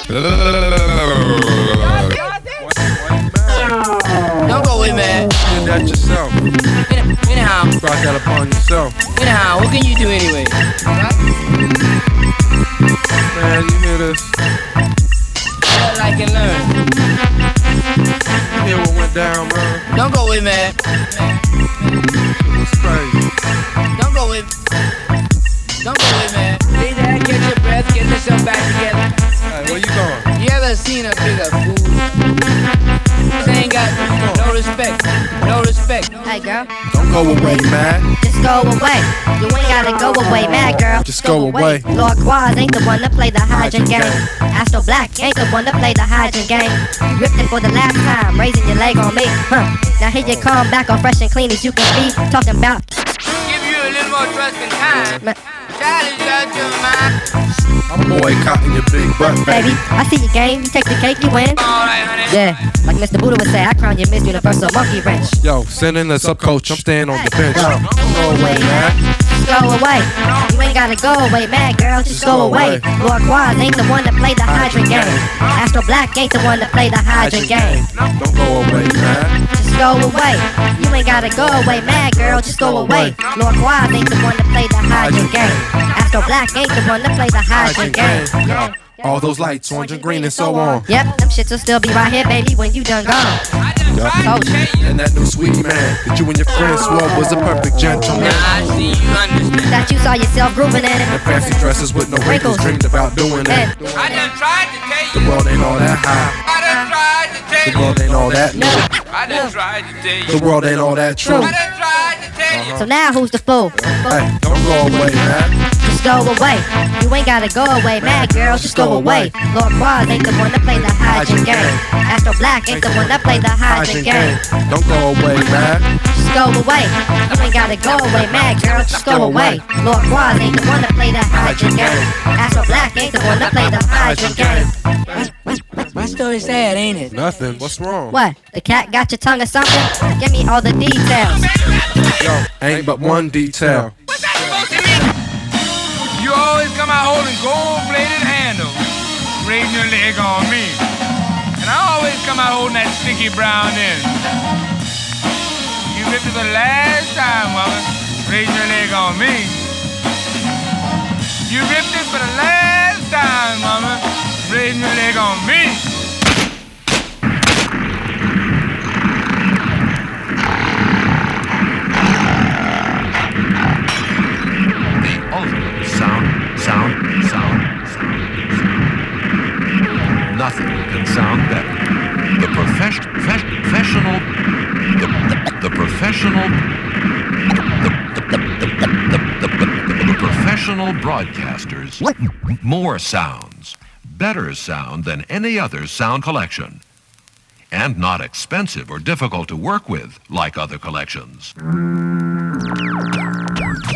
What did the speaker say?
Don't go away, man. You did that yourself. Anyhow. You brought that upon yourself. Anyhow, what can you do anyway? Man, you hear this? All I can learn. You hear what went down, man? Don't go away, man. It was crazy. Don't go away. Don't go away, man. Lay there, get your breath, get yourself back together. Hey, where you going? You ever seen a bigger fool? They ain't got no respect. No respect. Hey, girl. Don't go away, man. Just go away. You ain't gotta go away, mad girl. Just go away. Lord Quaz ain't the one to play the hydrant game. Astro Black ain't the one to play the hydrant game. You ripped it for the last time, raising your leg on me. Now here you come back all fresh and clean as you can be. Talking about Give you a little more trust and time. Child, you out your mind. I'm boycotting your big butt, baby. I see your game, you take the cake, you win. Alright, honey. Yeah, like Mr. Buddha would say, I crown you Miss Universal Monkey Wrench. Yo, send in the sub coach. I'm staying on the bench. Don't go away, man. Just go away. You ain't gotta go away, man, girl. Just go away. Lord Quaz ain't the one to play the hydrant game. Astro Black ain't the one to play the hydrant game. Don't go away, man. Just go away. You ain't gotta go away, man, girl. Just go away. Lord Quaz ain't the one to play the hydrant game. Astro Black ain't the one to play the hydrant game. Yo, all those lights, orange and green and so on. Yep, them shits will still be right here, baby, when you done gone. Told you. And that new sweet man that you and your friends swore was a perfect gentleman. I see you understand. That you saw yourself grooving in it. And fancy dresses with no wrinkles, dreamed about doing it. I done tried to tell The you. world ain't all that high. I done tried to tell The you. world ain't all that new. I done tried to tell you. The world ain't all that true. I done tried to tell you. So now who's the fool? Hey, don't go away, man. Just go away. You ain't gotta go away, man, girl. Just go away. Lord Quaz ain't the one to play the hydrant game. Astro Black ain't the one that play the hydrant game. Don't go away, man. Just go away. You ain't gotta go away, man, girl. Just go away. Lord Quaz ain't the one to play the hydrant game. Astro Black ain't the one to play the hydrant game. My story's sad, ain't it? Nothing. What's wrong? What? The cat got your tongue or something? Give me all the details. Yo, ain't but one detail. What's that supposed to mean? You always come out holding gold-bladed handle, raising your leg on me. And I always come out holding that sticky brown end. You ripped it for the last time, woman, raising your leg on me. You ripped it for the last time, mama, raising your leg on me. Nothing can sound better. The professional broadcasters. More sounds, better sound than any other sound collection. And not expensive or difficult to work with like other collections.